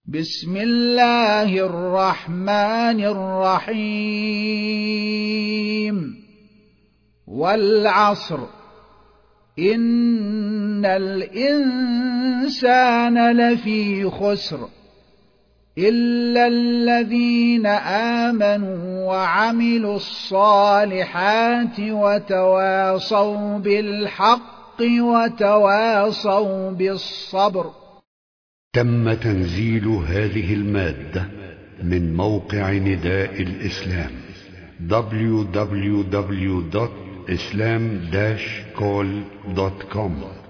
بسم الله الرحمن الرحيم. والعصر إن الإنسان لفي خسر إلا الذين آمنوا وعملوا الصالحات وتواصوا بالحق وتواصوا بالصبر. تم تنزيل هذه المادة من موقع نداء الإسلام www.islam-call.com